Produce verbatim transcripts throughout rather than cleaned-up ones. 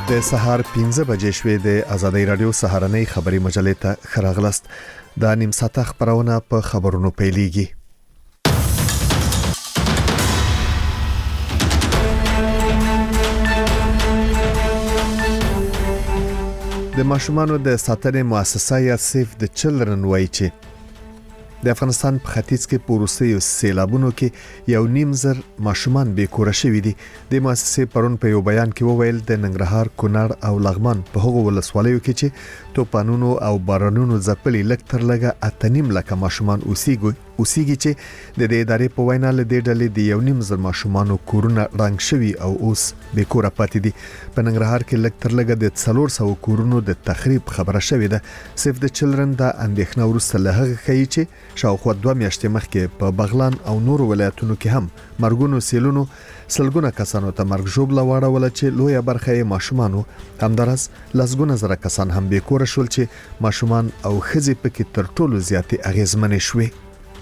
د سهار پنځه بجې شوې د آزادۍ رادیو سهارنۍ خبري مجلې ته خراغلست د نیم ساعته خبرونه په خبرونو پیلېږي. د ماشومانو د ساتنې مؤسسه یا سیف د چلډرن وایي چې د افغانستان په ختیځ کې په وروستیو سیلابونو کې یو نیم زر ماشومان بې کوره شوي دي. د مؤسسې پرون په یو بیان کې وویل د ننګرهار، کونړ او لغمان په هغو ولسوالیو کې چې توپانونو او بارانونو ځپلي لږ تر لږه اته نیم لکه ماشومان اوسېږي اوسېږي چې د دې ادارې په وینا له دې ډلې د یو نیم زر ماشومانو کورونه رنګ شوي او اوس بې کوره پاتې دي. په ننګرهار کې لږ تر لږه د څلور سوه کورونو د تخریب خبره شوې ده. سیف د چلډرن د اندېښنه وروسته له هغه ښیي چې شاوخوا دوه میاشتې مخکې په بغلان او نورو ولایتونو کې هم مرګونو سیلونو سلګونه کسانو ته مرګ ژوبله واړوله چې لویه برخه یې ماشومانو، همدارس لسګونه زره کسان هم بې کوره شول چې ماشومان او ښځې پکې تر ټولو زیاتې اغېزمنې شوې.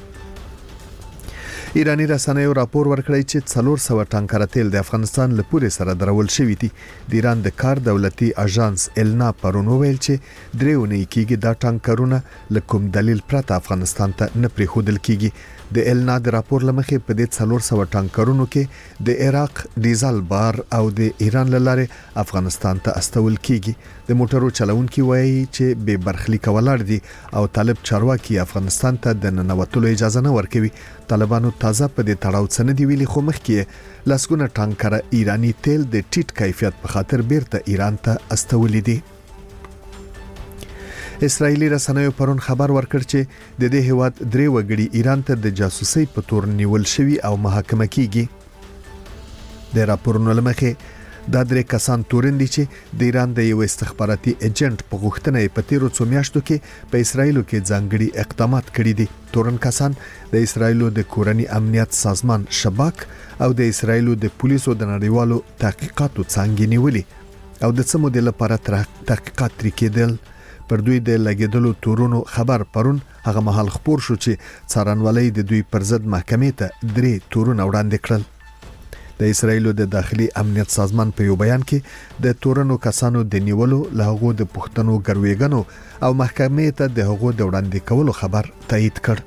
ایرانی رسنیو راپور ورکړی چې څلور سوه ټانکره تیل د افغانستان له پورې سره درول شوي دي. د ایران د کار دولتي اژانس النا پرون وویل چې درې اونۍ کېږي دا ټانکرونه له کوم دلیل پرته افغانستان ته نه پرېښودل کېږي. د النا د راپور له مخې په دې څلور سوه ټانکرونو کې د عراق ډیزل بار او د ایران له لارې افغانستان ته استول کېږي. د موټرو چلونکي وایي چې بې برخلیکه ولاړ دي او طالب چارواکي افغانستان ته د ننوتلو اجازه نه ورکوي. طالبانو تازه په دې تړاو څه نه دی ویلي، خو مخکې لسګونه ټانکره ایرانی تیل د ټیټ کیفیت په خاطر بیرته ایران ته استولي دي. اسرائیلی رسنیو پرون خبر ورکړ چې د دې هیواد درې وګړي ایران ته د جاسوسي په تور نیول شوي او محاکمه کیږي. د راپورونو له مخې دا درې کسان تورن دي چې د ایران د یو استخباراتي ایجنټ په غوښتنه په تیرو څو میاشتو کې په اسرائیلو کې ځانګړي اقدامات کړي دي. تورن کسان د اسرائیلو د کورنی امنیت سازمان شباک او د اسرائیلو د پولیسو د نړیوالو تحقیقاتو څانګې نیولي او د څه مودې لپاره تحقیقات ترې کېدل. پر دوی د لګیدلو تورونو خبر پرون هغه مهال خبر شو چې څارنوالۍ د دوی پر ضد محکمې ته درې تورونه وړاندې کړل. د اسرائیلو د داخلي امنیت سازمان په یو بیان کې د تورنو کسانو د نیولو له هغو د پښتنو ګروېګنو او محکمې ته د هغو د وړاندې کولو خبر تایید کړ.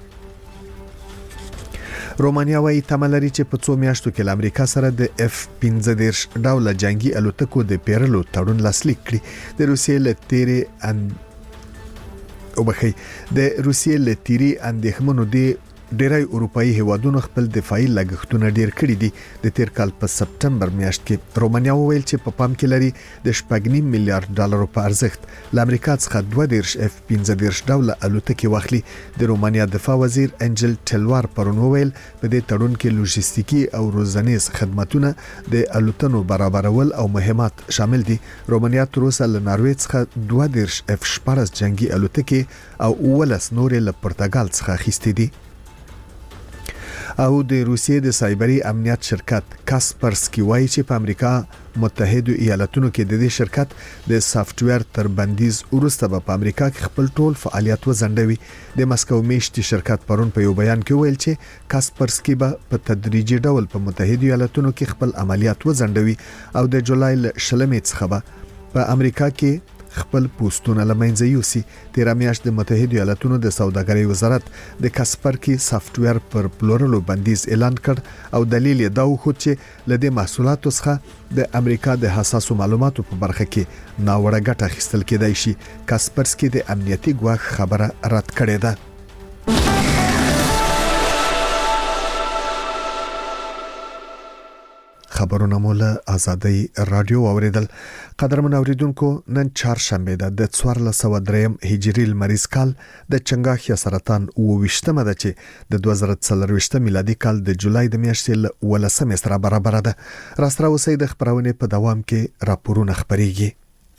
رومانیا وايي تمه لري چې په څو میاشتو کې له امریکا سره د اف پنځه دېرش ډوله جنگي الوتکو د پیرلو تړون لاسلیک کړي. د روسیې له تیرې ان او بخي د روسیې له تیری اندېښمنو دی ډیری اروپאי هیوادونو خپل دفاعي لګښتونه ډیر کړي دي. د تیر کال په سپټمبر میاشت کې رومانیا وویل چې په پام کې لري د شپږ نیم میلیارډ ډالرو په ارزښت له امریکا څخه دوه دېرش اف پنځه دېرش ډوله الوتکې واخلي. د رومانیا دفاع وزیر انجل ټلوار پرون وویل په دې تړون کې لوجستیکي او روزنیز خدماتونه د الوتنو برابرول او مهمات شامل دي. رومانیا تر اوسه له ناروې څخه دوه دېرش اف شپږ جنگي الوتکې او اوولس نورې له پرتګال څخه اخیستې دي. او د روسیې د سایبري امنیت شرکت کاسپرسکی وایي چې په امریکا متحده ایالاتونو کې د دې شرکت د سافټویر تر بندیز وروسته په امریکا کې خپل ټول فعالیت وځنډوي. د مسکو میشتي شرکت پرون په یو بیان کې ویل چې کاسپرسکی به په تدریجي ډول په متحده ایالاتونو کې خپل عملیات وځنډوي او د جولای شلمې څخه به په امریکا کې خپل پوسټونه لمنځه یوسي. تیر میاشت د متحده ایالاتونو د سوداګرۍ وزارت د کاسپرسکی سافټویر پر پلورلو بندیز اعلان کړ او دلیل یې دا و چې له دې محصولاتو څخه د امریکا د حساسو معلوماتو په برخه کې ناوړه ګټه اخیستل کېدای شي. کاسپرسکی د امنیتي ګواښ خبره رد کړې ده. خبرونه مولا آزادۍ رادیو اوریدل. قدرمن اوریدونکو، نن چهارشنبه ده د څوارلس سوه دریم هجري لمریز کال د چنګاښ یا سرطان اوویشتمه ده چې د دوه زره څلرویشت میلادي کال د جولای د میاشتې له ولسمې سره برابر ده. راستره اوسئ د خبرونې په دوام کې راپورونه خبريږي.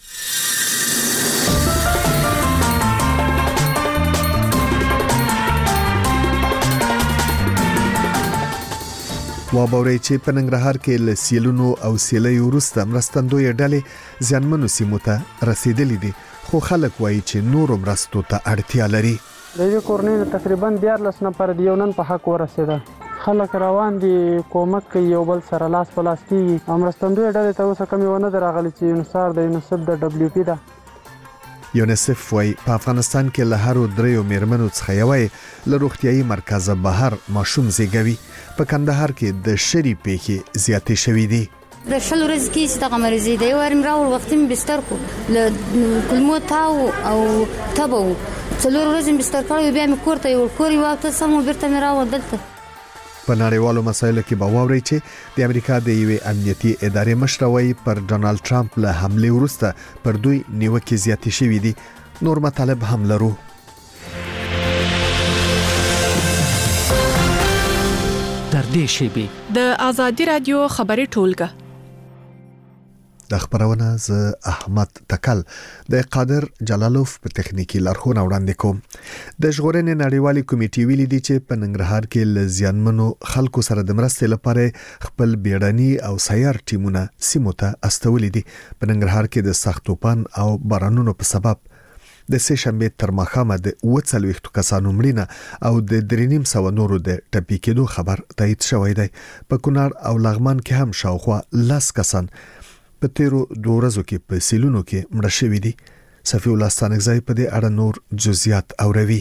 وابوري چې په ننګرهار کې له سیلونو او سیلۍ وروسته مرستندوی ډلې ځانمنو سیمو ته رسیدلې دي، خو خلک وایي چې نور مرستو ته اړتیا لري. د یو کورنۍ تقریبا دیارلس نفر د یو نن په حق ورسېده. خلک روان دي کومک کوي یو بل سره لاس په لاس کېږي او مرستندویه ډلې ته اوسه کمې ونه ده راغلې چې یونسار د یونیسف د ډبلیو پي ده. یونیسف وایي په افغانستان کې له هرو دریو میرمنو څخه یوه له روغتیایي مرکزه بهر ماشوم زیږوي. په کندهار کې د شری پیښې زیاتې شوې دي. د شل ورځې کې چې دغه مرض دی ورم راوړ وخت می بستر کو له کلمو تاو او تبو څلور ورځې بستر کړو بیا مې کور ته یو کور یو تاسو سم بیرته مې راوړ دلته. په نړیوالو مسایلو کې به واوري چې د امریکا د یوې امنیتي ادارې مشر وایي پر ډونالد ټرمپ له حمله وروسته پر دوی نیوکې زیاتې شوې دي. نور مطالب هم لرو. تر دې شیبې د آزادي رادیو خبري ټولګه د خبرونه ز احمد تکل د قادر جلالوف په تخنیکی لارښوونه وړاندې کوم. د ژغورنې نړیوالې کمیټې ویلي دي چې په ننګرهار کې ل زیانمنو خلکو سره د مرستې لپاره خپل بیړني او سیار ټیمونه سیمو ته استولي دي. په ننګرهار کې د سخت طوفان او بارانونو په سبب د سه شنبه تر ماښامه د اووه څلوېښت کسانو مړینه او د درې نیم سوه نورو د ټپي کېدو خبر تایید شوی دی. په کونړ او لغمان کې هم شاوخوا لس کسان په تیرو دوه ورځو کې په سیلونو کې مړه شوي دي. صفی الله ستانکزی په دې اړه نور جزئیات اوروي.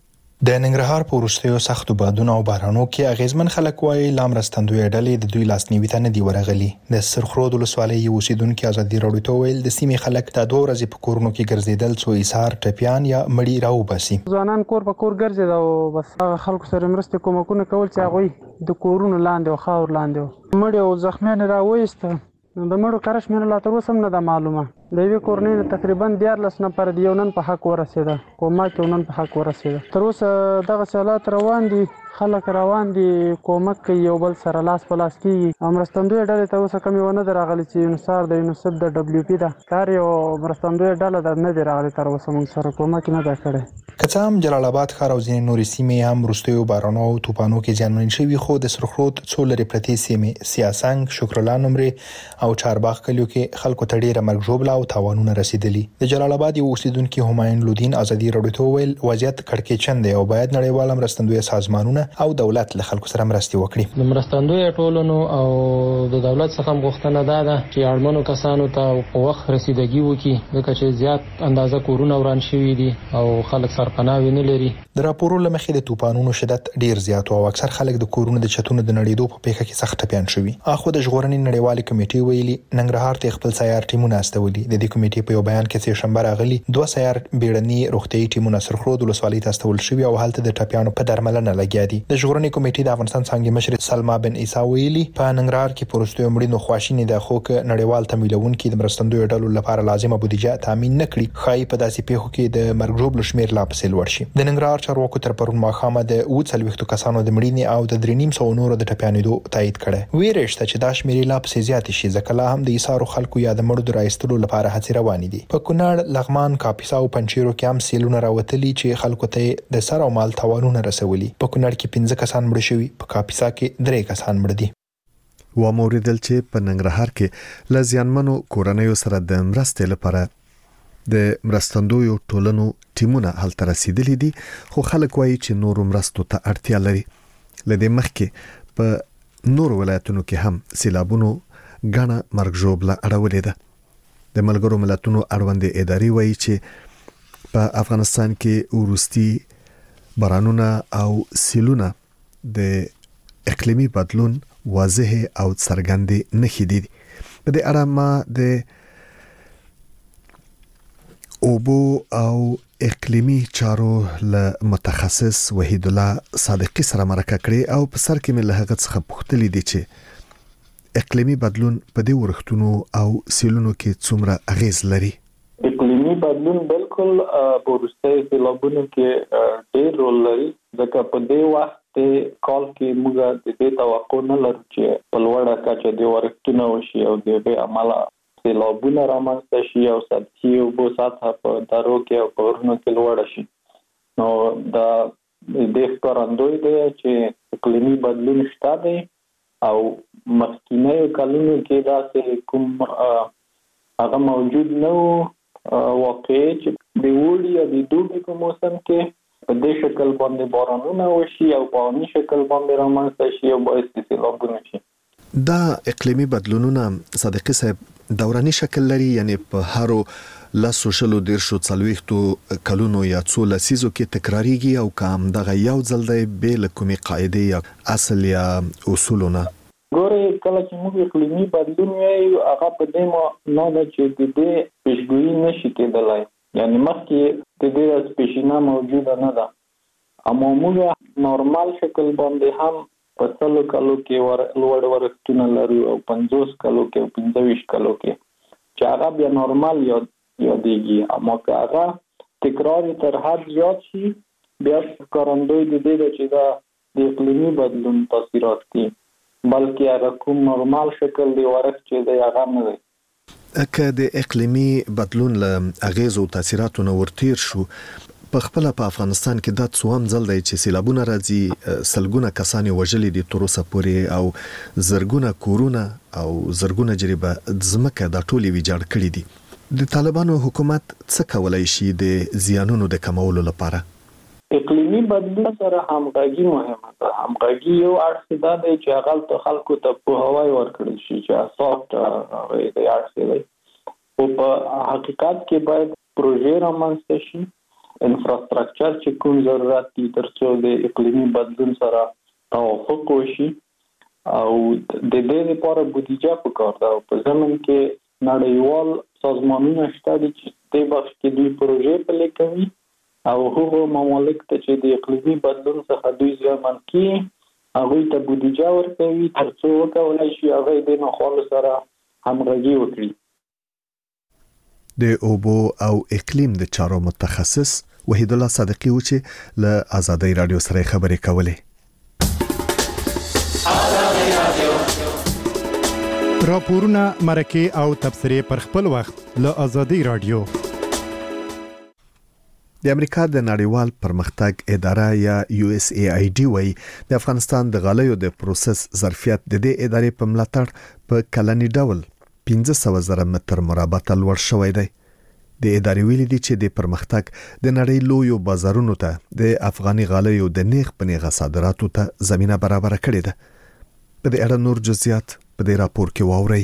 د ننګرهار په وروستیو سختو بادونو او بارانو کې اغیزمن خلک وایي لامرستندوی ډلې د دوی لاسنیوي ته نه دی ورغلي. د سرخرود ولسوالۍ یو اوسیدونکو ازادي راډیو ته ویل د سیمې خلک د دوه ورځې په کورونو کې ګرځیدل څو ایثار ټپیان یا مړی راوباسي. ځوانان کور په کور ګرځي او بس هغه خلکو سره مرستې کومکونه کول چې هغه د کورونو لاندې او خاور لاندې مړی او زخمیان راوېست. د مړو کارش مې لا تر اوسه هم نه ده معلومه. د یوې کورنۍ تقریبا دیارلس نفر د یو نن په حق ورسېده کومک یو نن په حق ورسېده. تر اوسه دغه حالات روان دي. خلک روان دي کومک کوي یو بل سره لاس په لاس کېږي او مرستندویه ډلې ته اوسه کمې ونه ده راغلې چې یونسار د یونیسف د ډبلیو پي ده. کار یو مرستندویه ډله ده نه دی راغلی تر اوسه موږ سره کومک نه ده کړی. که څه هم جلال آباد ښار او ځینې نورې سیمې هم وروستیو بارانو او طوفانو کې زیانمن شوي خو د سرخرود څو لرې پرتې سیمې سیاسنګ، شکرلا نمرې او چارباغ کلیو کې خلکو ته ډېره مرګ ژوبله او تاوانونه رسیدلي. د جلال آباد یو اوسیدونکي همایون لودین ازادي راډیو ته ویل وضعیت کړکېچن دی او باید نړیوال مرستندویه سازمانونه او دولت له خلکو سره مرستې وکړي. د مرستندویه ټولنو او د دولت څخه غوښتنه ده چې اړمنو کسانو ته په وخت رسیدګي وکړي ځکه چې زیات اندازه کورونه وران شوي دي او خلک سرپناه نه لري. د راپورو لمخې د طوفانونو شدت ډیر زیات او اکثر خلک د کورونو د چتونو د نړیدو په پیښه کې سخت ټپيان شوي. اخو د ژغورنې نړیوالې کمیټې ویلي ننګرهار ته خپل سیار ټیمونه استولي. د دې کمیټې په یو بیان کې چې شنبه راغلي دوه سیار بیړني روغتيایي ټیمونه سرخرود ولسوالۍ ته استول شوي او هلته د ټپيانو په درملنه لګیا دي. د ژغورنې کمیټې د افغانستان څنګه مشر سلما بن عیسی ویلي په ننګرهار کې پروستو مړینو خواشینې د خوک نړیوال تمویلون کې د مرستندوی ډلو لپاره لازمه بودیجه تامین نکړي. خای په داسې پیښو کې د مرګ ژوبل شمیر لا پسې لوړ شي. د ننګرهار چارواکو تر پرون ماښامه د اووه څلوېښت کسانو د مړینې او د درې نیم سوه نورو د ټپیانېدو تایید کړی. ویره شته چې دا شمېرې لا پسې زیاتې شي ځکه لا هم د ایثارو خلکو یا د مړو د راایستلو لپاره هڅې روانې دي. په کونړ، لغمان، کاپیسا او پنجشیرو کې هم سیلونه راوتلي چې خلکو ته د سر او مال تاوانونه رسولي. په کونړ کې پنځه کسان مړه شوي، په کاپیسا کې درې کسان مړه دي. و موریدل چې په ننګرهار کې ل زیانمنو کورنیو سره د مرستې لپاره د مرستندویو ټولنو ټیمونه هلته رسیدلي دي خو خلک وایي چې نورو مرستو ته اړتیا لري. لدې مخکې په نورو ولایتونو کې هم سیلابونو غاڼه مرګ ژوبله اړولې ده. د ملګرو ملتونو اړوندې ادارې وایي چې په افغانستان کې وروستي بارانونه او سیلونه د اقلیمي بدلون واضح او څرګندې نښې دي. په دې اړه ما د اوبو او اقلیمی چارو له متخصص وحید الله صادقی سره مرکه کړې او په سر کې مې له هغه څخه پوښتلې دي چې اقلیمی بدلون په دې ورښتونو او سیلونو کې څومره اغیز لري. اقلیمی بدلون بالکل په وروستیو سیلابونو کې ډېر رول لري ځکه په دې وخت کال کې موږ د دې توقع نه لرو چې په لوړه کچه د ورښتونه وشي او د دې عمله سیلابونه رامنځته شي او سطحي اوبو سطحه په درو کې او په غرونو کې لوړه شي. نو دا د ښکارندوی دی چې اقلیمي بدلون شته دی او مخکینیو کلونو کې داسې کوم هغه موجود نه و. واقعي چې د اوړي او د دوبي په موسم کې په دې شکل باندې بارانونه وشي او په عامي شکل باندې رامنځته شي او باعث د سیلابونو شي. دا اقلیمي بدلونونه صدیقي صاحب دوراني شکل لري، یعنی په هرو لاسو شلو دیرشو څلوېښتو کلونو یا څو لسیزو کې تکراریږي او کام دغه یو ځل دی بې له کومې قاعدې یا اصل یا اصولونه؟ ګورې کله چې موږ اقلیمي بدلون وایو هغه په دې معنی ده چې د دې پیشګویي نشي کېدلی، یعنی مخکې د دې پیشینه موجوده نه ده، اما موږ نورمال شکل باندې هم په سلو کلو کې ور لوړ ورښتونه لرو او پنځوس کلو کې او پنځه ویشت کلو کې چې هغه بیا نورمال یاد یادېږي، اما که هغه تکرار تر حد زیات شي بیا ښکارندوی د دې ده چې دا د اقلیمي بدلون تاثیرات دي، بلکې هغه کوم نورمال شکل دی ورښت چې دی هغه نه دی. که د اقلیمي بدلون له اغیزو تاثیراتو نه ورتیر شو، په خپل په افغانستان کې دا څوام ځل دی چې سیلابونه راځي، سلګونه کسان وژلي دي تر اوسه پورې او زرګونه کورونه او زرګونه جریبه ځمکه دا ټولې ویجاړ کړي دي. د طالبانو حکومت څه کولای شي د زیانونو د کمولو لپاره؟ اقلیمي بدلون سره همغږي مهمه ده. همغږي یو اړخ دا دی چې هغه ته خلکو ته پوهاوی ورکړل شي چې اساس هغه د اړخ دی، او په حقیقت کې باید پروژې رامنځته شي، انفراستراکچر چې کوم ضرورت دي ترڅو د اقلیمي بدلون سره توافق وشي، او د دې لپاره بودیجه پکار ده. په ضمن کې نړیوال سازمانونه شته دي چې د بخش کې دوی پروژې پلي کوي او هغو ممالک ته چې د اقلیمي بدلون څخه دوی زیانمن کیږي هغوی ته بودیجه ورکوي ترڅو وکولای شي هغوی د نخالو سره همغږي وکړي. د اوبو او اقلیم د چارو متخصص وحید الله صادقی و چې له آزادۍ رادیو سره خبرې کولې. راپورونه، مرکې او تبصرې پر خپل وخت له آزادۍ رادیو. د امریکا د نړیوال پرمختګ اداره یا یو اس ای آی ډي وايي د افغانستان د غالیو د پروسس ظرفیت د دې ادارې په ملاتړ په کلنی ډول پنځه سوه زره متر مربع ته لوړ شوی دی. د ادارې ویلي دي چې د پرمختګ د نړۍ لویو بازارونو ته د افغاني غالیو د نیغ په نیغه صادراتو ته زمينه برابر کړې ده. په دې اړه نور جزئیات په دې راپور کې واورئ.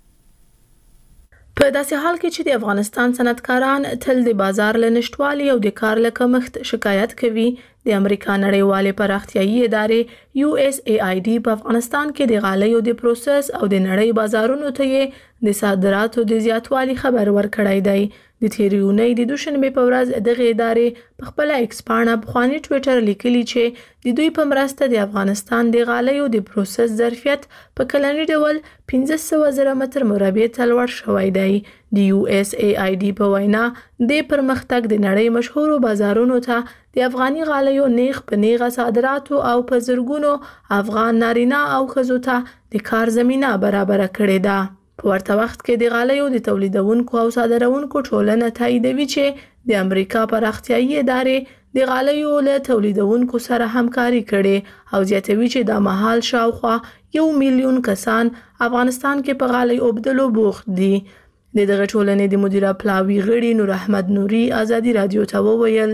په داسې حال کې چې د افغانستان صنعتکاران تل د بازار له نشټوالي او د کار له کمښت شکایت کوي، د امریکا نړیوالې پراختیایي ادارې یو اس ای آی ډي په افغانستان کې د غالیو د پروسس او د نړۍ بازارونو ته یې د صادراتو د زیاتوالي خبر ورکړی دی. د تیرې اونۍ د دوشنبې په ورځ دغه ادارې په خپل ایکس پاڼه بخواني ټویټر لیکلي چې د دوی په مرسته د افغانستان د غالیو د پروسس ظرفیت په کلنی ډول پنځه سوه زره متر مربع ته لوړ شوی دی. د یو اس ای آی ډي په وینا د پرمختګ د نړۍ مشهورو بازارونو ته د افغاني غالیو نیغ په نیغه صادراتو او په زرګونو افغان نارینه او ښځو ته د کار زمینه برابر کړې ده. په ورته وخت کې د غالیو د تولیدونکو او صادرونکو ټولنه تاییدوي چې د امریکا پراختیایي ادارې د غالیو له تولیدونکو سره همکاري کړې او زیاتوي چې د مهال شاوخوا یو میلیون کسان افغانستان کې په غالۍ اوبدلو بوخت دي. د دغه ټولنې د مدیره پلاوي غړي نور احمد نوري آزادي رادیو ته وویل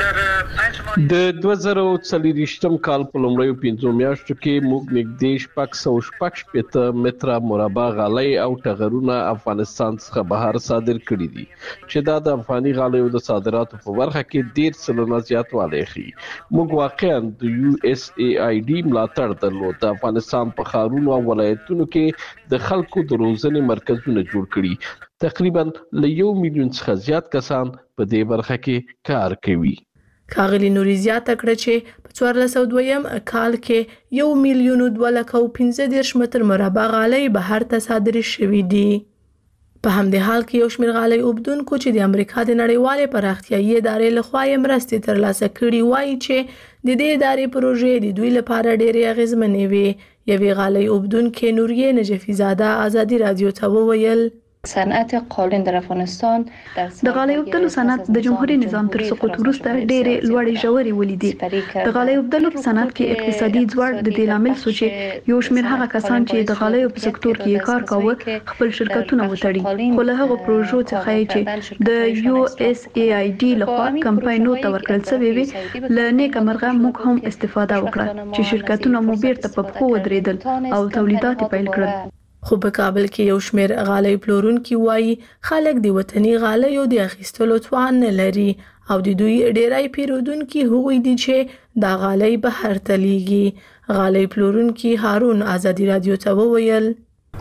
د دوه زره څلوېښتم کال په لومړیو پنځو میاشتو کې موږ نږدې شپږ سوه شپږ شپېته متره مربع غالۍ او ټغرونه افغانستان څخه بهر صادر کړي دي چې دا د افغاني غالیو د صادراتو په برخه کې ډېر سلنه زیاتوالی ښیي. موږ واقعا د یو اس ای آی ډي ملاتړ درلود. د افغانستان په ښارونو او ولایتونو کې د خلکو د روزنې مرکزونه جوړ کړي. تقریبا له یو میلیون څخه زیات کسان په دې برخه کې کار کوي. ښاغلي نوري زیاته کړه چې په څوارلس سوه دویم کال کې یو میلیون دوه لکه او پنځه دېرش متر مربع غالۍ بهر ته صادرې شوي دي. په همدې حال کې یو شمېر غالۍ اوبدونکو چې د امریکا د نړیوالې پراختیایي ادارې لخوا یې مرستې ترلاسه کړي وایي چې د دې ادارې پروژې د دوی لپاره ډېرې اغېزمنې وې. یوې غالۍ اوبدونکې نوریې نجفي زاده آزادي رادیو ته وویل صنعت قالین در افغانستان د غالۍ اوبدلو صنعت د جمهوریت نظام تر سقوط وروسته ډېرې لوړې ژورې ولیدې. د غالۍ اوبدلو په صنعت کې اقتصادي ځواک د دې لامل شو چې یو شمېر هغه کسان چې د غالیو په سکتور کې کار کاوه خپل شرکتونه وتړي، خو له هغو پروژو څخه چې د یو اس ای آی ډي لخوا کمپاینونو ته ورکړل شوې وي له نیکه مرغه موږ هم استفاده وکړه چې شرکتونه مو بیرته په پښو ودرېدل او تولیدات یې پیل کړل. خو په کابل کې یو شمېر غالۍ پلورونکي وایي خلک د وطني غالیو د اخیستلو توان نه لري او د دوی ډېری پیرودونکي هغوی دي چې دا غالۍ بهر ته لیږي. غالۍ پلورونکي هارون ازادي رادیو ته وویل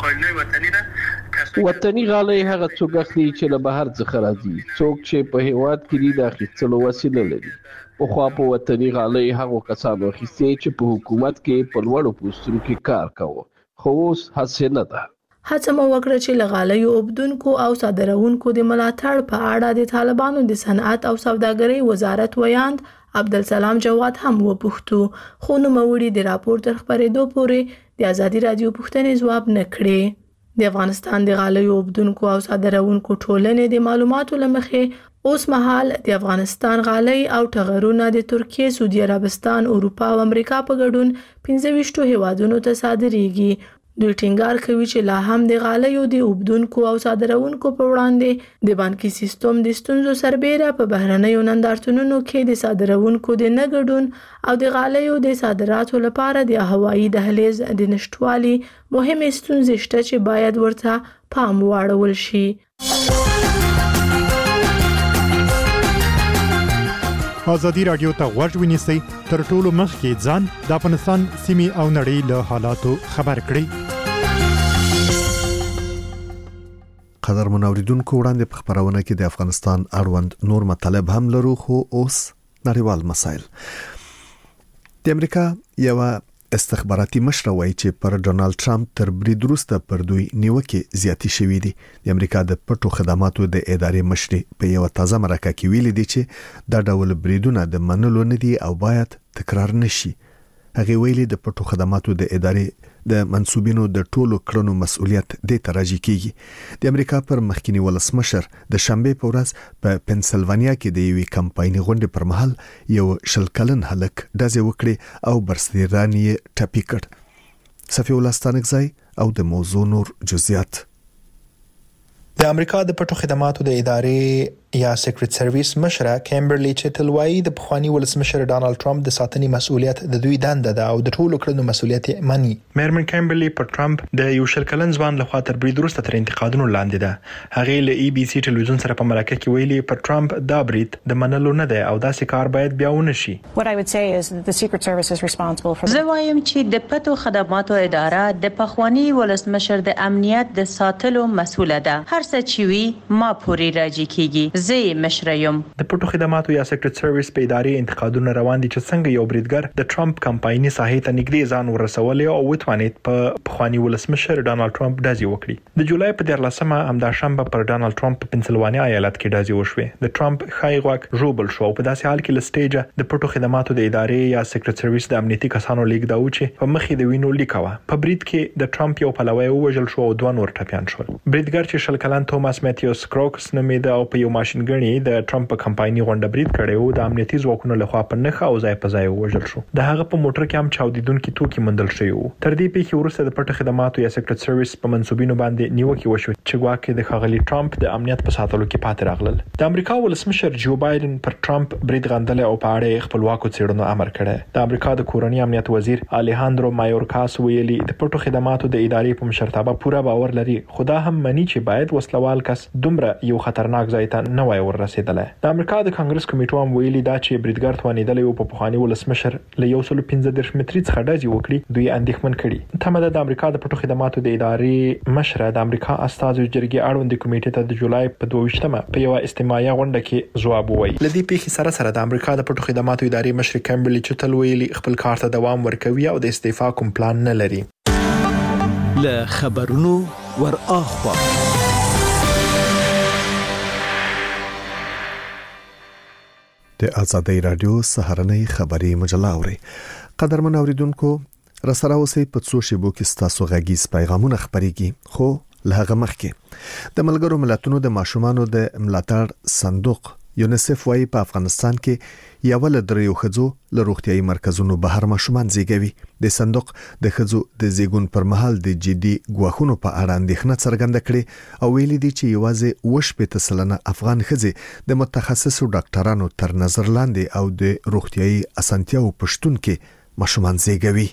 وطني غالۍ هغه څوک اخلي چې له بهر څخه راځي، څوک چې په هیواد کې د اخیستلو وسیله لري. پخوا په وطني غالۍ هغو کسانو اخیستې چې په حکومت کې په لوړو پوستونو کې کار کاوه، خو اوس هڅه نه ده. هڅه مو وکړه چې له غالیو اوبدونکو او صادرونکو د ملاتړ په اړه د طالبانو د صنعت او سوداګرۍ وزارت ویاند عبدالسلام جواد هم وپوښتو، خو نوموړي د راپور تر خپرېدو پورې د ازادي رادیو پوښتنې ځواب نه کړې. د افغانستان د غالیو اوبدونکو او صادرونکو ټولنې د معلوماتو له مخې اوس مهال د افغانستان غالۍ او ټغرونه د ترکیه، سعودي عربستان، اروپا او امریکا په ګډون پنځه ویشتو هیوادونو ته صادریږي. دوی ټینګار کوي چې لا هم د غالیو د اوبدونکو او صادرونکو په وړاندې د بانکي سیستم د ستونزو سربېره په بهرنیو نندارتونونو کې د صادرونکو د نه ګډون او د غالیو د صادراتو لپاره د هوایي دهلیز د نشټوالي مهمې ستونزې شته چې باید ورته پام واړول شي. ازادي رادیو ته غوږ ونیسئ، تر ټولو مخکې ځان د افغانستان سیمې او نړۍ له حالاتو خبر کړئ. قدر منوریدونکو وړاندې په خبرونه کې د افغانستان اړوند نور مطالب هم لرو، خو اوس نړیوال مسایل. د امریکا یو استخباراتي مشر وایي چې پر ډونالد ټرمپ تر برید وروسته پر دوی نیوکې زیاتې شوې دي. د امریکا د پټو خدماتو د ادارې مشر په یو تازه مرکه کې ویلي دي چې دا ډول بریدونه د منلو نه دي او باید تکرار نشي. هغه ویلي د پټو خدماتو د ادارې د منسوبینو د ټولو کړنو مسؤلیت د تراجی کیږي. د امریکا پر مخکینی ولسمشر د شنبه په ورځ په پنسلوانیا کې د یوې کمپایني غونډې پر مهال یو شل کلن هلک ډزې وکړې او برسېران یې ټپي کړ. صفی الله ستانکزی او د موضوع نور جزئیات. د امریکا د پټو خدماتو د ادارې یا سیکریټ سرویس مشره کیمبرلی چټل وایي د پخوانی ولسمشر ډانلډ ټرمپ د ساتنې مسؤلیت د دوی دنده ده او د ټولو کړنو مسؤلیت یې مني. میرمن کیمبرلی پر ټرمپ د یو شل کلن ځوان لخوا تر برید وروسته تر انتقادونو لاندې ده. هغه له ای بي سي ټلویزیون سره په مرکه کې ویلي پر ټرمپ دا برید د منلو نه ده او داسې کار باید بیا ونه شي. زه وایم چې د پټو خدماتو اداره د پخوانی ولسمشر د امنیت د ساتلو مسؤله ده. هر څه چې وي ما پورې راځي کیږي. زه مشریم. د پټو خدماتو یا سیکریټ سرویس په ادارې انتقادونه روان دي چې څنګه یو بریدګر د ټرمپ کمپایني ساحې ته نږدې ځان ورسول او وتوانید په پخوانی ولسمشر ډانلډ ټرمپ داسې وکړي. د جولای په دیارلسمه همدا شنبه پر ډانلډ ټرمپ په پنسلوانیا ایالت کې داسې وشوه. د ټرمپ خای غوږ ژوبل شو په داسې حال کې لسټیج د پټو خدماتو د ادارې یا سیکریټ سرویس د امنیتي کسانو لیک داو چې په مخې د وینو لیکاوه. په برید کې د ټرمپ یو پلوی وژل شو او دوه نور ټپيان شول. بریدګر چې شل کلن توماس میتیوس کروکس نومېده او په یو ماشين ګڼي د ټرمپ په کمپایني غونډه برید کړی و، د امنیتي ځواکونو لخوا په نخښه او ځای په ځای وژل شو. د هغه په موټر کې هم چاودیدونکي توکي موندل شوي وو. تر دې پیښې وروسته د پټو خدماتو یا سیکریټ سرویس په منسوبینو باندې نیوکې وشوې چې ګواکې د ښاغلي ټرمپ د امنیت په ساتلو کې پاتې راغلل. د امریکا ولسمشر جو بایدن پر ټرمپ برید غندل او په اړه خپلواکو څېړنو امر کړی. د امریکا د کورنۍ امنیت وزیر الیهاندرو مایورکاس ویلي د پټو خدماتو د ادارې په مشرتابه پوره باور لري، خو دا هم مني چې باید وسلوال کس دومره یو خطرناک ځای ته نه وای ورسېدلی. د امریکا د کانګرس کمیټو هم ویلي دا چې بریدګر توانېدلی و په پخواني ولسمشر له یو سل پنځه دېرش متري څخه ډزې وکړي. دوی اندېښمن کړي. تمه ده د امریکا د پټو خدماتو د ادارې مشره د امریکا استازو جرګې اړوند کمیټې ته د جولای په دوه ویشتمه په یو استماعي غونډه کې ځواب ووایي. له دې پیښې سره سره د امریکا د پټو خدماتو ادارې مشر کیمبرلی چټل ویلي خپل کار ته دوام ورکوي او د استعفا کوم پلان نه لري. له خبرونو ور اخوا د ازادي رادیو سهارنۍ خبري مجله اوري. قدرمن اوریدونکو، رسره اوسئ په څو شیبو کې ستاسو غږیز پیغامونه خبريږي، خو لهغه مخکې د ملګرو ملتونو د ماشومانو د ملاتړ صندوق یونیسف وايي په افغانستان کې یو له دریو خځو له روغتيایي مرکزونو بهر ماشومان زیږوي. د صندوق د خځو د زیږون پر مهال د جدي ګواښونو په اړه اندېښنه څرګنده کړې او ویلي دي چې یوازې وشپېته سلنه افغان ښځې د متخصصو ډاکټرانو تر نظر لاندې او د روغتيایي اسانتیاو پشتون کې ماشومان زیږوي.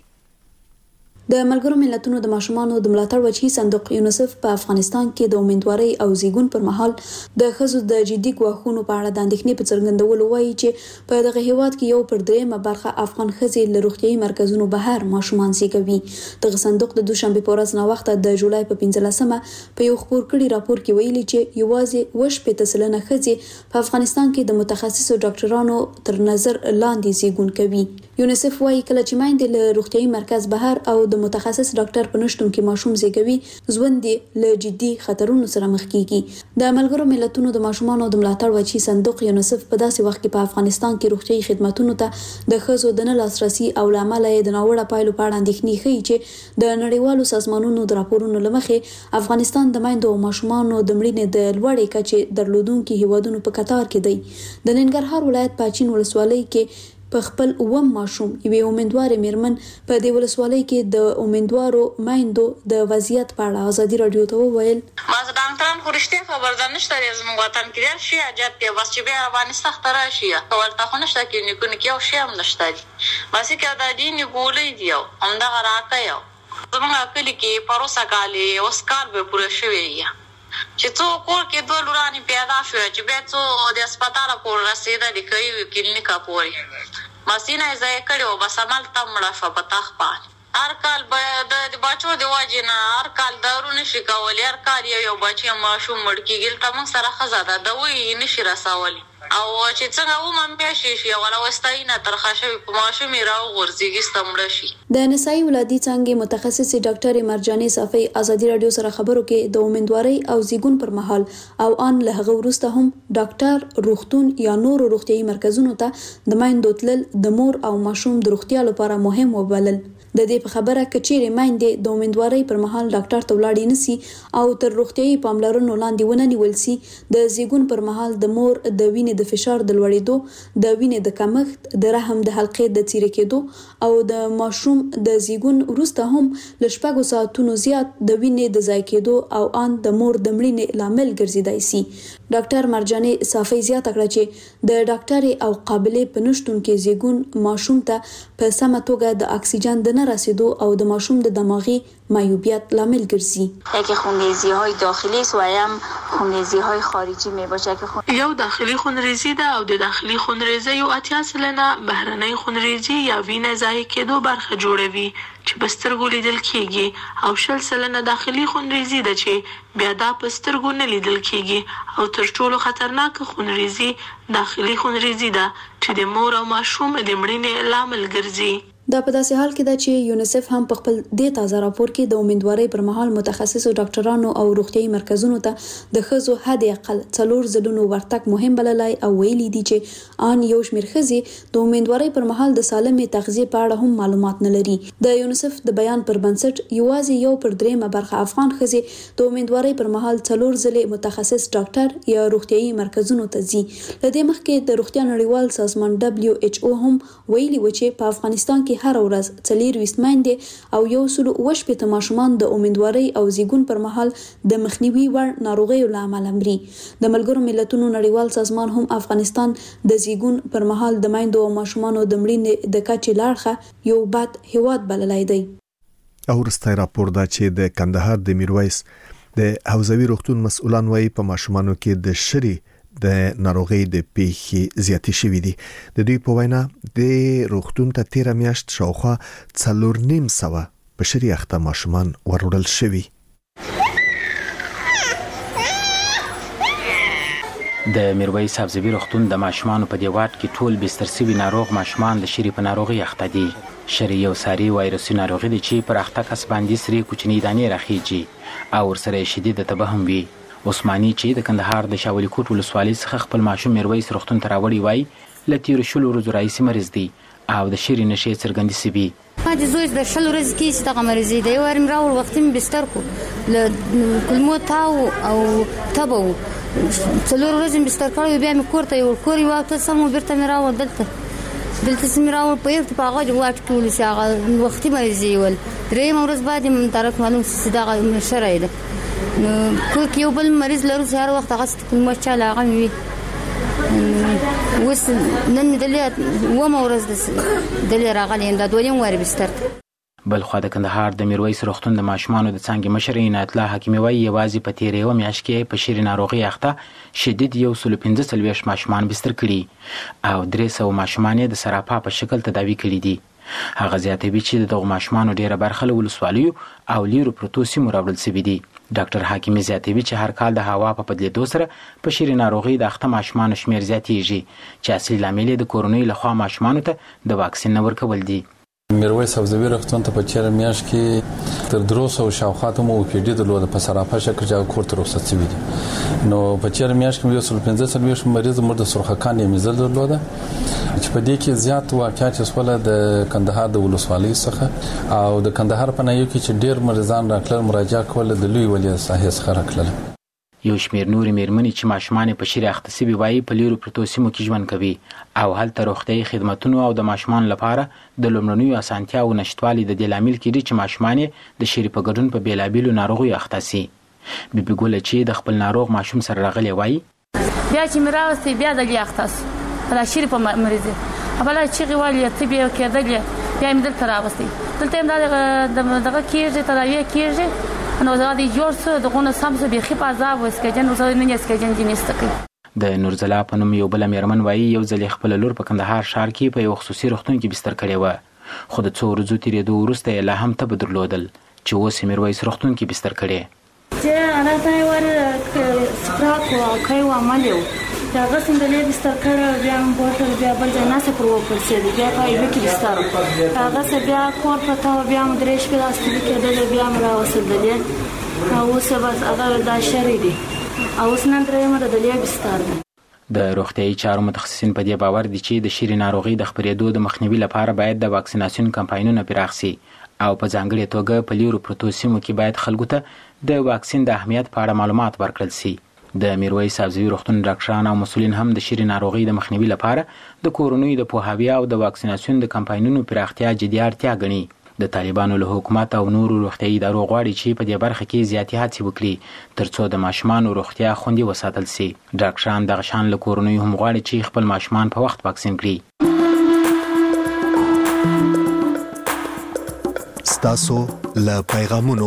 د ملګرو ملتونو د ماشومانو د ملاتړ وچی صندوق یونیسف په افغانستان کې د امیدواري او زیږون پر مهال د ښځو د جدي ګواښونو په اړه د اندېښنې په څرګندولو وایي چې په دغه هیواد کې یو پر دریمه برخه افغان ښځې له روغتيایي مرکزونو بهر ماشومان زیږوي. دغه صندوق د دوشنبه په ورځ نه وخت د جولای په پنځلسمه په یو خبر کړي راپور کې ویلي چې یوازې وشپېته سلنه ښځې په افغانستان کې د متخصصو ډاکټرانو تر نظر لاندې زیږون کوي. یونیسف وايي کله چې مایندې له روغتيایي مرکز بهر او د متخصص ډاکټر په نشتون کې ماشوم زیږوي ژوند له جدي خطرونو سره مخ کیږي. د ملګرو ملتونو د ماشومانو د ملاتړ وچی صندوق یونیسف په داسې وخت کې په افغانستان کې روغتيایي خدماتو ته د ښځو د نه لاسرسي او لامل یې د ناوړه پایلو په اړه اندېښنې ښیي چې د نړیوالو سازمانونو د راپورونو لمخې افغانستان د مایندو او ماشومانو د مړینې د لوړې کچې درلودونکو هیوادونو په کتار کې دی. د ننګرهار ولایت پاچین ولسوالۍ کې په خپل اوم ماشوم یوې امیدوارې میرمن په دې ولسوالۍ کې د امیدوارو مایندو د وضعیت په اړه ازادي رادیو ته وویل ما زه ډاکټران خو رښتیا خبردار نشته زموږ وطن کې ډېر شي عجب دی بس چې بیا باندې سخت راشي ولته خو نشته کې نیکونه کې او شی هم نشته بس کې دا دي نه ګولې دی هم دا راکا یو زموږ کلی کې پروسه کالي اوس کال به پوره شوی یا چې څو کور کې دوه لورانې پیدا شو چې بیا څو د هسپتال پور رسیدل کوي کلینیکا پوري مسینه ځای کړو بس عمل تم مړه شو په تخ پات هر کال به د بچو د واجنه هر کال دارو نشي کولای هر کال یو بچي ماشوم مړ کیږي ته موږ سره خزاده د وې نشي رسولي او چې څنګه و مم بیا شي شي ولا واستاینه ترخه شوی په ماشوم راو غورځيږي ستمړه شي. د نسایي ولادي څنګه متخصص ډاکټر مرجاني صافي ازادي رادیو سره خبرو کې د امیدواري او زیږون پر مهال او ان له هغه وروسته هم ډاکټر روغتون یا نور روغتيایي مرکزونو ته د مایندو تلل د مور او ماشوم د روغتیا لپاره مهم وبلل. د دې په خبره کچېره مایندې د امیدواري پر مهال ډاکټر ته ولاړ نسی او تر روغتيایي پاملرنې لاندې ونه نیول سي د زیږون پر مهال د مور د وینې د فشار د لوړېدو د وینې د کمښت د رحم د حلقې د څیرې کېدو او د ماشوم د زیږون وروسته هم ل شپږو ساعتونو زیات د وینې د ضایع کېدو او ان د مور د مړینې لامل ګرځیدای سي. ډاکټر مرجاني صافي زیاته کړه چې د ډاکټر او قابلیت په نشټون کې زیږون ماشوم ته په سمه توګه د اکسیجن د نه رسیدو او د ماشوم د دماغي معیوبیت لامل ګرځي. یکی خونریزی های داخلی است و هم خونریزی های خارجی می باشه که خون... یو داخلی خونریزی ده او د داخلی خونریزی یو اتیا سلنه بهرنۍ خونریزی یا وینه ضایع کېدو برخه جوړوي چې په سترګو لیدل کېږي او شل سلنه داخلي خونریزي ده چې بیا دا په سترګو نه لیدل کېږي او تر ټولو خطرناک خونریزي داخلي خونریزي ده چې د مور او ماشوم د مړینې لامل ګرځي. دا په داسې حال کې ده چې یونیسف هم په خپل د تازه راپور کې د امیدواري پر مهال متخصصو ډاکټرانو او روغتيایي مرکزونو ته د ښځو حد اقل څلور ځلونو ورتګ مهم بللای او ویلي دي چې ان یو شمېر ښځې د امیدواري پر مهال د سالمې تغذیه په اړه هم معلومات نه لري. د یونیسف د بیان پر بنسټ یوازې یو پر دریمه برخه افغان ښځې د امیدواري پر مهال څلور ځلې متخصص ډاکټر یا روغتيایي مرکزونو ته ځي. لدې مخکې د روغتیا نړیوال سازمان دبليو ایچ او هم ویلي و چې په افغانستان کې هر ورځ څلور ویشت مایندې او یو سل وشپېته ماشومان د امیدواري او زیږون پر مهال د مخنیوي وړ ناروغیو له امله مري. د ملګرو ملتونو نړیوال سازمان هم افغانستان د زیږون پر مهال د مایندو او ماشومانو د مړینې د کچې لاړخه یو بد هیواد بللای دی. او وروستی راپور دا چې د کندهار د میرویس د حوزوي روغتون مسؤلان وايي په ماشومانو کې د شری د ناروغي د پیښې زیاتې شوې دي. د دوی په وینا د روغتون ته تیر میاشت شاوخوا څلور نیم سوه په شری اخته ماشومان وروړل شوي. د میرویس حوزوي روغتون د ماشومانو په دی واټ کې ټول بستر سوي ناروغ ماشومان د شری په ناروغي اخته دي. شری یو ساري وایرسي ناروغي دي چې پر اخته کس باندې سری کوچني دانې راخیږي او ورسره شدید تبه هم وي. عثماني چې د کندهار د شاولی کوټ ولسوالۍ څخه خپل ماشوم میرویس روغتون ته راوړی وای له تیرو شلو ورځو راهیسې مریض دی او د شری نشې څرګندې سوي. ما د زوی د شل ورځې کې چې دغه مریض دی یو وارم راوړ وختي مې بستر کو له کلمو تاو او تبو څلور ورځې مې بستر کړی بیا مې کور ته یوړ کور یې واپس سم بیرته مې راوړ دلته دلته چې مې راوړ په یو په هغه واټ کې ولې چې هغه وختي مریض یې ول درېیمه ورځ بعد یې طرف معلوم چې دغه شری ده نو کور کې یو بل مریض لرو چې هر وخت هغه کلمه چاله هغه مې وي اوس نن مې دلې اوومه ورځ دلې راغلی یم دا دویم وارې بستر ته. بلخوا د کندهار د میرویس روغتون د ماشومانو د څانګې مشر عنایت الله حکیمي وایي یوازې په تېره یوه میاشت کې په شری ناروغۍ اخته شدید یو سلو پنځه څلوېښت ماشومان بستر کړي او درې سوه ماشومان یې د سراپا په شکل تداوي کړي دي. هغه زیاتوي چې د دغو ماشومانو ډیره برخه له ولسوالیو او لیرو پرتو سیمو راوړل سوي دي. ډاکټر حکیمي زیاتوي چې هر کال د هوا په بدلیدو سره په شری ناروغۍ د اخته ماشومانو شمیر زیاتیږي چې اصلي لامل یې د کورنیو لخوا ماشومانو ته د واکسین نه ورکول دي. میرویس سبزوي روغتون ته په چیرې میاشت کې تر درو سوه شاوخوا ته مو او پی ډي درلوده په سراپا شکل چې کور ته رخصت شوي دي. نو په چیرې میاشت کې یو سل پنځه څلوېښت مریض مړه د سرخکان یې میزل درلوده چې په دې کې زیات واقعیت شوله د کندهار د ولسوالۍ څخه او د کندهار په نایو کې چې ډېر مریضان راکړل مراجعه کوله د لوی ولي ساحې څخه راکړل. یو شمیر نورې میرمنې چې ماشومان په شری اخته سوي وایي په لیرو پرتو سیمو کې ژوند کوي او هلته روغتیایي خدمتونو او د ماشومان لپاره د لومړنیو اسانتیاو نشتوالي د دې لامل کېږي چې ماشومان د شری په ګډون په بېلابېلو ناروغیو اخته سي. بیبي ګله چې د خپل ناروغ ماشوم سره راغلی وایي بیا چې مې راوستی بیا دلې اخته سو په دا شری په مریض بله چیغې والې ته بیا کېدلې بیا مې دلته راوستی دلته یم دا دغه کېږي تداویه کېږي نو دا د جوړ څه دغه سم څه بيخي په عذاب وسکجن اوس نه اسکجن دي نست کوي. د نورزلا په نوم یو بل میرمن وایي یو ځل خپل لور په کندهار ښار کې په یو خصوصي روغتون کې بستر کړی و خو د څو ورځو تیرېدو وروسته یې لا هم تبه درلودل چې اوس یې میرویس روغتون کې بستر کړی. چې انا ته ور سپراک او کوي عمل یو دا غسن د لې بستر کړه بیا هم بوتل بیا بل ځای نه سپرو پر سي بیا پای به کې بستر هغه څه بیا کور پتا بیا هم درېش په لاستي کېدل بیا هم راوسدل او اوس بس هغه دا شری دي او اوس نن درې مر د لې بستر ده. د روغتیايي چارو متخصصین په دې باور دي چې د شری ناروغۍ د خپرېدو د مخنیوي لپاره باید د واکسیناسیون کمپاینونه پراخ سي او په ځانګړې توګه په لیرو پرتو سیمو کې باید خلکو ته د واکسین د اهمیت په اړه معلومات ورکړل سي. د میرویس سبزوي روغتون ډاکټران او مسؤلین هم د شری ناروغۍ د مخنیوي لپاره د کورنیو د پوهاوي او د واکسیناسیون د کمپاینونو پراختیا جدي اړتیا ګڼي. د طالبانو له حکومت او نورو روغتیايي ادارو غواړي چې په دې برخه کې زیاتې هڅې وکړي ترڅو د ماشومانو روغتیا خوندي وساتل سي. ډاکټران دغه شان له کورنیو هم غواړي چې خپل ماشومان په وخت واکسین کړي. ستاسو له پیغامونو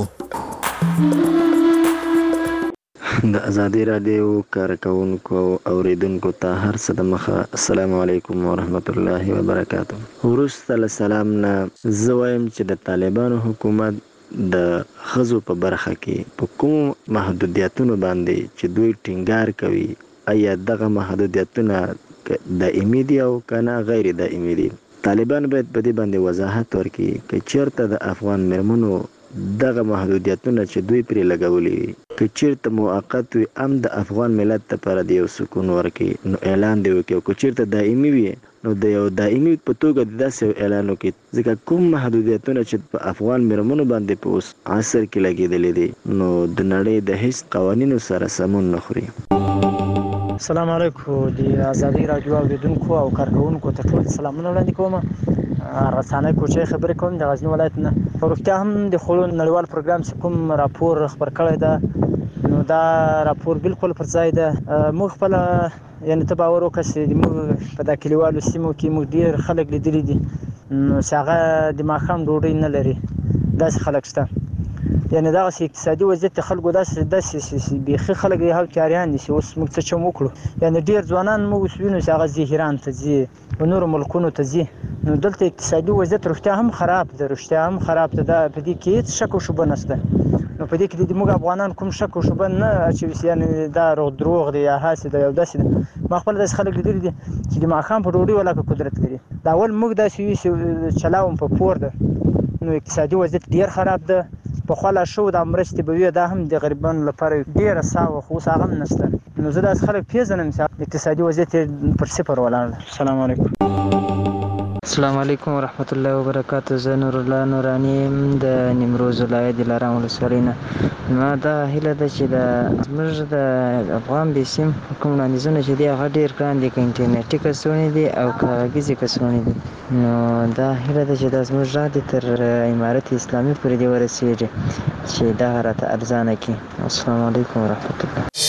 د ازادي رادیو کارکونکو او اوریدونکو ته هر څه د مخه السلام علیکم ورحمت الله وبرکاته. وروسته له سلام نه زه وایم چې د طالبانو حکومت د ښځو په برخه کې په کوم محدودیتونو باندې چې دوی ټینګار کوي آیا دغه محدودیتونه دایمي دي او کنه غیر دایمي دي. طالبان باید په دې باندې وضاحت ورکړي که چیرته د افغان میرمنو دغه محدودیتونه چې دوی پرې لګولي وي که چیرته موقت وي هم د افغان ملت لپاره د یو سکون ورکړي نو اعلان دی وکړي او که چیرته دایمي وي نو د یو دایمي په توګه د داسې اعلان وکړي ځکه کوم محدودیتونه چې په افغان میرمنو باندې په اوس عصر کې لګېدلي دي نو د نړۍ د هیڅ قوانینو سره سمون نه خوري. السلام علیکم د ازادي رادیو اوریدونکو او کارکونکو ته ټول سلامونه وړاندې کوم. رسانه کوچي خبرې کوم د غزنی ولایت نه. ورته هم د خلونو نړیوال پروګرام چې کوم راپور خبر کړی دا نو دا راپور بالکل پر ځای ده. موږ خپل یعنی ته باور وکړئ چې موږ په دا کلیوالو سیمو کې موږ ډیر خلک لیدلي دي نو چې هغه د ماښام ډوډۍ نه لري داسې خلک شته. یعنی دا اقتصادي وضعیت د خلکو داسې داسې بیخي خلک دی هغه کاریان دي چې اوس موږ څه چم وکړو. یعنی ډیر ځوانان موږ اوس وینو چې هغه ځي ایران ته ځي و نورو ملکونو ته ځي نو دلته اقتصادي وضعیت رښتیا هم خراب ده رښتیا هم خراب ده. دا په دې کې هیڅ شک او شبهه نشته. نو په دې کې د موږ افغانان کوم شک او شبهه نه اچوي یعنی دا دروغ دی یا هاسې ده یو داسې ده. ما خپل داسې خلک لیدلي دي چې د ماښام په ډوډۍ ولاکه قدرت لري. دا اول موږ داسې وي چې چلاوم په پور ده نو اقتصادي وضعیت ډیر خراب ده. په خلا شو د مرستې به وي دا هم د غریبانو لپاره ډیره ساوه خو اوس هغه هم نشته. نو زه داس خلک پیژنم چې اقتصادي وضعیت پر صفر ولاړ. السلام علیکم. السلام علیکم ورحمت الله وبرکاته. زه نور الله نورانی د نیمروز ولایت دلارام ولسوالۍ نه. ما دا هیله ده چې د زموږ د افغان بیسیم کوم وړاندیزونه چې دي هغه ډېر ګران دي، که انټرنیټي کڅوړې دي او کاغذي کڅوړې دي. نو دا هیله ده چې دا زموږ غږ دې تر امارت اسلامي پورې دې ورسېږي چې دغه راته ارزانه کړي. السلام علیکم ورحمت الله.